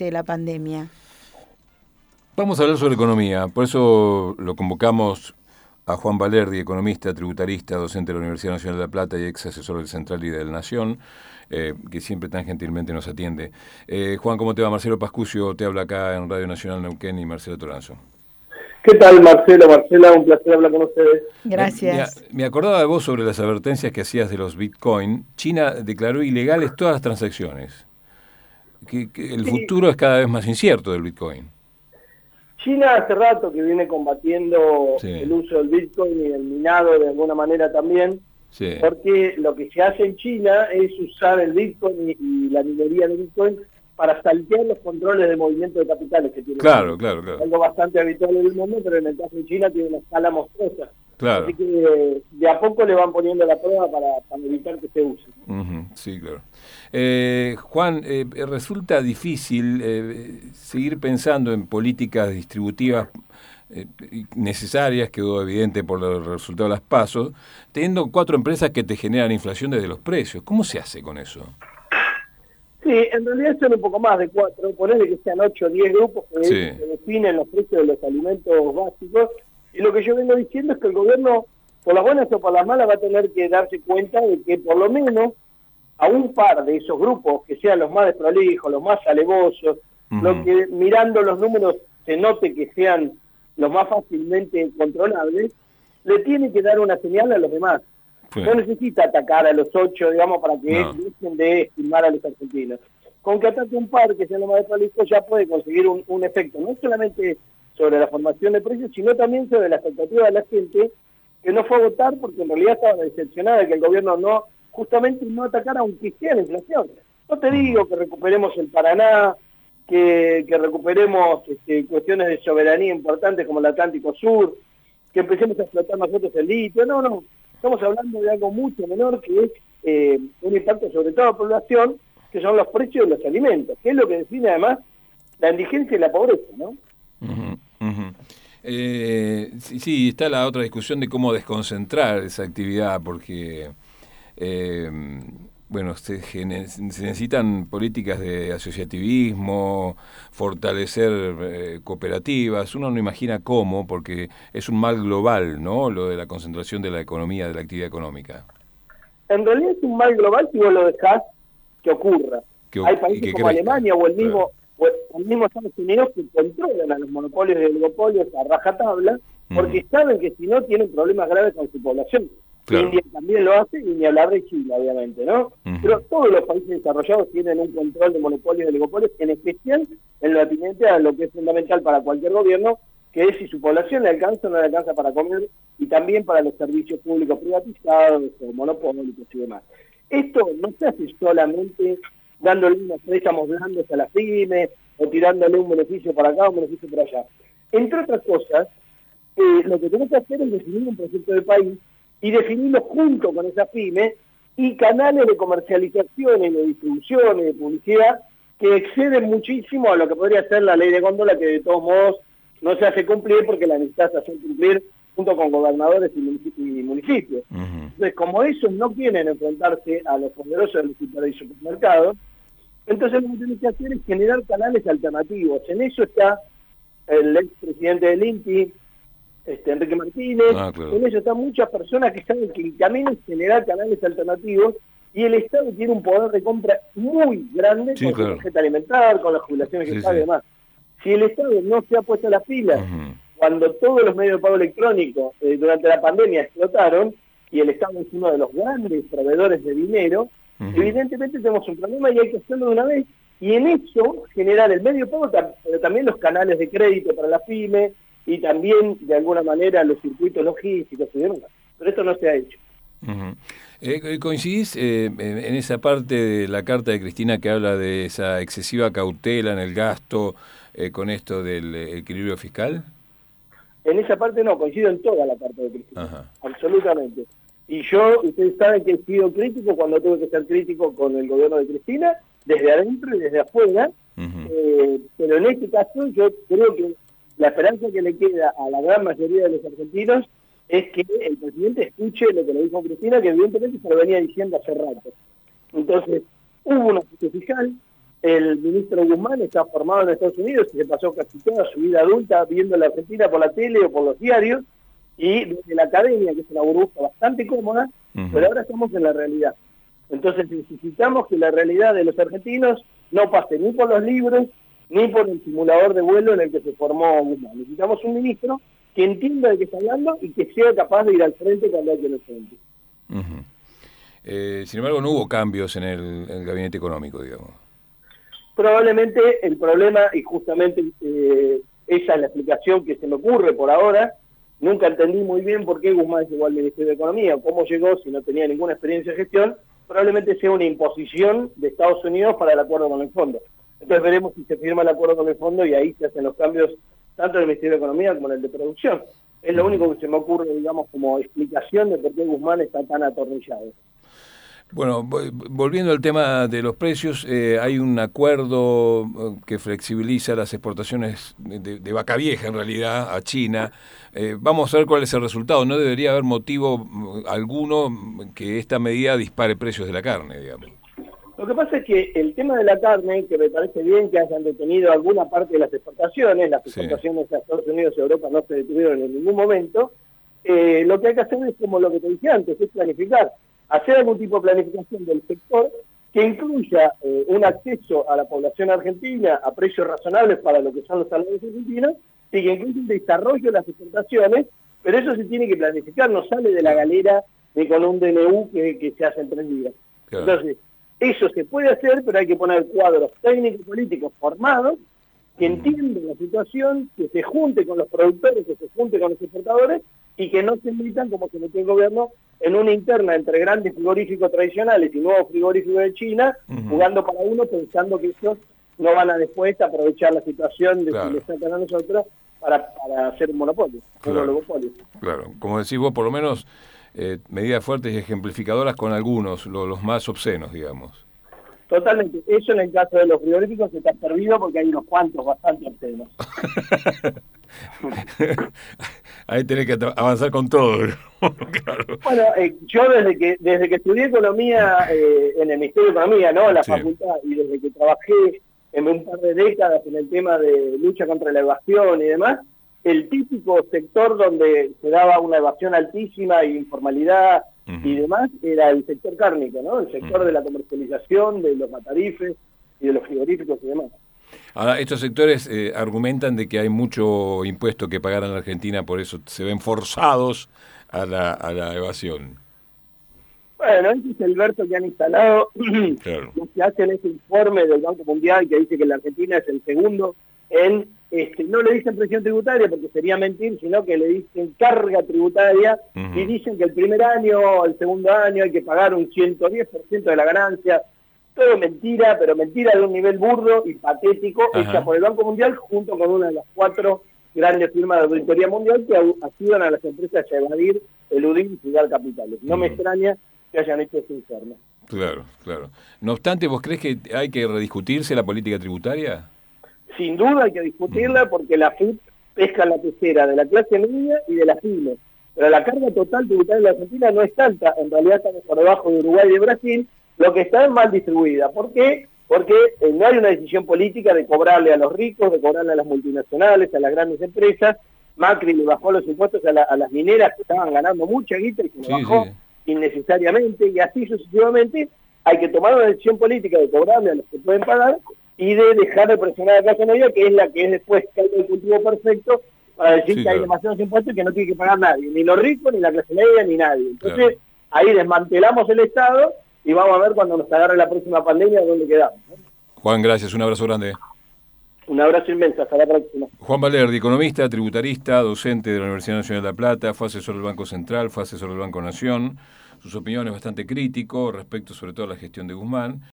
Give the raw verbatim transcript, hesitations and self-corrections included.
durante la pandemia. Vamos a hablar sobre economía, por eso lo convocamos a Juan Valerdi, economista, tributarista, docente de la Universidad Nacional de La Plata y ex asesor del Central y de la Nación, eh, que siempre tan gentilmente nos atiende. Eh, Juan, ¿cómo te va? Marcelo Pascucio te habla acá en Radio Nacional Neuquén y Marcelo Toranzo. ¿Qué tal, Marcelo? Marcela, un placer hablar con ustedes. Gracias. Me, me acordaba de vos sobre las advertencias que hacías de los Bitcoin. China declaró ilegales todas las transacciones. Que, que el Sí. futuro es cada vez más incierto del Bitcoin. China hace rato que viene combatiendo Sí. el uso del Bitcoin y el minado de alguna manera también, Sí. porque lo que se hace en China es usar el Bitcoin y, y la minería de Bitcoin para saltear los controles de movimiento de capitales que tiene. Claro, claro, claro. Algo bastante habitual en el mundo, pero en el caso de China tiene una escala monstruosa. Claro. Así que eh, de a poco le van poniendo la prueba para, para evitar que se use. Uh-huh, sí, claro. Eh, Juan, eh, resulta difícil eh, seguir pensando en políticas distributivas eh, necesarias, quedó evidente por el resultado de las PASO, teniendo cuatro empresas que te generan inflación desde los precios. ¿Cómo se hace con eso? Sí, en realidad son un poco más de cuatro, ponele que sean ocho o diez grupos que, Sí. que definen los precios de los alimentos básicos, y lo que yo vengo diciendo es que el gobierno, por las buenas o por las malas, va a tener que darse cuenta de que por lo menos a un par de esos grupos, que sean los más desprolijos, los más alevosos, Uh-huh. los que mirando los números se note que sean los más fácilmente controlables, le tiene que dar una señal a los demás. Sí. No necesita atacar a los ocho, digamos, para que No. dejen de estimar a los argentinos. Con que ataque un par, que sea lo más desprolijos, ya puede conseguir un, un efecto, no solamente sobre la formación de precios, sino también sobre la expectativa de la gente que no fue a votar porque en realidad estaba decepcionada de que el gobierno no, justamente no atacara aunque sea la inflación. No te digo que recuperemos el Paraná, que, que recuperemos este, cuestiones de soberanía importantes como el Atlántico Sur, que empecemos a explotar nosotros el litio, no, no. Estamos hablando de algo mucho menor que es eh, un impacto sobre toda la población, que son los precios de los alimentos, que es lo que define además la indigencia y la pobreza, ¿no? Uh-huh, uh-huh. Eh, sí, sí, está la otra discusión de cómo desconcentrar esa actividad, porque eh, bueno, se, gene- se necesitan políticas de asociativismo, fortalecer eh, cooperativas. Uno no imagina cómo, porque es un mal global, ¿no? Lo de la concentración de la economía, de la actividad económica. En realidad es un mal global si vos lo dejás que ocurra. Que, Hay y países que como crezca, Alemania o el mismo claro. o el mismo Estados Unidos que controlan a los monopolios y oligopolios a rajatabla, porque Ujú. saben que si no tienen problemas graves con su población. Claro. India también lo hace, y ni hablar de China, obviamente, ¿no? Ujú. Pero todos los países desarrollados tienen un control de monopolios y oligopolios, en especial en lo atinente a lo que es fundamental para cualquier gobierno, que es si su población le alcanza o no le alcanza para comer, y también para los servicios públicos privatizados o monopólicos y demás. Esto no se hace solamente dándole unos préstamos blandos a las pymes o tirándole un beneficio para acá o un beneficio para allá. Entre otras cosas, eh, lo que tenemos que hacer es definir un proyecto de país y definirlo junto con esas pymes y canales de comercialización y de distribución y de publicidad que exceden muchísimo a lo que podría ser la ley de góndola, que de todos modos no se hace cumplir porque la necesitas hacer cumplir junto con gobernadores y municipios. Y municipios. Uh-huh. Entonces, como ellos no quieren enfrentarse a los poderosos de los supermercados, entonces lo que tienen que hacer es generar canales alternativos. En eso está el expresidente del INTI, este, Enrique Martínez, Ah, claro. en eso están muchas personas que saben que el camino es generar canales alternativos, y el Estado tiene un poder de compra muy grande Sí, con claro. su tarjeta alimentar, con las jubilaciones que Sí, paga sí. y demás. Si el Estado no se ha puesto las pilas, Uh-huh. cuando todos los medios de pago electrónico eh, durante la pandemia explotaron, y el Estado es uno de los grandes proveedores de dinero, Uh-huh. evidentemente tenemos un problema y hay que hacerlo de una vez. Y en eso generar el medio pago, ta- pero también los canales de crédito para las pymes y también, de alguna manera, los circuitos logísticos y demás. Pero esto no se ha hecho. Uh-huh. Eh, ¿Coincidís eh, en, en esa parte de la carta de Cristina que habla de esa excesiva cautela en el gasto eh, con esto del eh, equilibrio fiscal? En esa parte no, coincido en toda la parte de Cristina, Ajá. absolutamente. Y yo, ustedes saben que he sido crítico cuando tuve que ser crítico con el gobierno de Cristina, desde adentro y desde afuera, Uh-huh. eh, pero en este caso yo creo que la esperanza que le queda a la gran mayoría de los argentinos es que el presidente escuche lo que le dijo Cristina, que evidentemente se lo venía diciendo hace rato. Entonces, hubo un ajuste fiscal, El ministro Guzmán está formado en Estados Unidos y se pasó casi toda su vida adulta viendo la Argentina por la tele o por los diarios, y desde la academia, que es una burbuja bastante cómoda, uh-huh. pero ahora estamos en la realidad. Entonces necesitamos que la realidad de los argentinos no pase ni por los libros, ni por el simulador de vuelo en el que se formó Guzmán. Necesitamos un ministro que entienda de qué está hablando y que sea capaz de ir al frente cuando hay que ir al frente. Uh-huh. eh, sin embargo, no hubo cambios en el, en el gabinete económico, digamos. Probablemente el problema, y justamente eh, esa es la explicación que se me ocurre por ahora, nunca entendí muy bien por qué Guzmán llegó al Ministerio de Economía, o cómo llegó si no tenía ninguna experiencia de gestión. Probablemente sea una imposición de Estados Unidos para el acuerdo con el fondo. Entonces veremos si se firma el acuerdo con el fondo y ahí se hacen los cambios tanto en el Ministerio de Economía como en el de Producción. Es lo único que se me ocurre, digamos, como explicación de por qué Guzmán está tan atornillado. Bueno, volviendo al tema de los precios, eh, hay un acuerdo que flexibiliza las exportaciones de, de vaca vieja, en realidad, a China. Eh, vamos a ver cuál es el resultado. No debería haber motivo alguno que esta medida dispare precios de la carne, digamos. Lo que pasa es que el tema de la carne, que me parece bien que hayan detenido alguna parte de las exportaciones, las exportaciones sí. a Estados Unidos y Europa no se detuvieron en ningún momento, eh, lo que hay que hacer es como lo que te dije antes, es planificar. Hacer algún tipo de planificación del sector que incluya eh, un acceso a la población argentina a precios razonables para lo que son los salarios argentinos y que incluya un desarrollo de las exportaciones, pero eso se tiene que planificar, no sale de la galera ni con un D N U que, que se hace en tres días. Claro. Entonces, eso se puede hacer, pero hay que poner cuadros técnicos políticos formados que entiendan la situación, que se junte con los productores, que se junte con los exportadores y que no se metan, como se metió el gobierno, en una interna entre grandes frigoríficos tradicionales y nuevos frigoríficos de China, uh-huh. jugando para uno, pensando que ellos no van a después aprovechar la situación de claro. que le sacan a nosotros para, para hacer un monopolio, claro. un oligopolio. Claro, como decís vos, por lo menos eh, medidas fuertes y ejemplificadoras con algunos, lo, los más obscenos, digamos. Totalmente. Eso en el caso de los frigoríficos está servido porque hay unos cuantos bastante obscenos. Ahí tenés que avanzar con todo. Claro. Bueno, eh, yo desde que desde que estudié economía eh, en el Ministerio de Economía, ¿no? La sí. facultad, y desde que trabajé en un par de décadas en el tema de lucha contra la evasión y demás, el típico sector donde se daba una evasión altísima y informalidad uh-huh. y demás era el sector cárnico, ¿no? El sector uh-huh. de la comercialización, de los matarifes y de los frigoríficos y demás. Ahora, estos sectores eh, argumentan de que hay mucho impuesto que pagar en la Argentina, por eso se ven forzados a la, a la evasión. Bueno, ese es el verso que han instalado. Claro. Los que hacen ese informe del Banco Mundial que dice que la Argentina es el segundo en, este, no le dicen presión tributaria porque sería mentir, sino que le dicen carga tributaria uh-huh. y dicen que el primer año, el segundo año hay que pagar un ciento diez por ciento de la ganancia. Todo mentira, pero mentira de un nivel burdo y patético, Ajá. hecha por el Banco Mundial junto con una de las cuatro grandes firmas de auditoría mundial que ayudan a las empresas a evadir, eludir y fugar capitales. No uh-huh. me extraña que hayan hecho ese informe. Claro, claro. No obstante, ¿vos crees que hay que rediscutirse la política tributaria? Sin duda hay que discutirla uh-huh. porque la F I P pesca la pecera de la clase media y de las pymes. Pero la carga total tributaria de la Argentina no es tanta, en realidad estamos por debajo de Uruguay y de Brasil. Lo que está es mal distribuida. ¿Por qué? Porque eh, no hay una decisión política de cobrarle a los ricos, de cobrarle a las multinacionales, a las grandes empresas. Macri le bajó los impuestos a, la, a las mineras que estaban ganando mucha guita y se le sí, bajó sí. innecesariamente, y así sucesivamente. Hay que tomar una decisión política de cobrarle a los que pueden pagar y de dejar de presionar a la clase media, que es la que es después caldo de cultivo perfecto para decir sí, que claro. hay demasiados impuestos y que no tiene que pagar nadie, ni los ricos, ni la clase media, ni nadie. Entonces, claro. ahí desmantelamos el Estado y vamos a ver cuando nos agarre la próxima pandemia dónde quedamos, ¿no? Juan, gracias, un abrazo grande. Un abrazo inmenso, hasta la próxima. Juan Valerdi, economista, tributarista, docente de la Universidad Nacional de La Plata, fue asesor del Banco Central, fue asesor del Banco Nación. Sus opiniones bastante crítico respecto sobre todo a la gestión de Guzmán.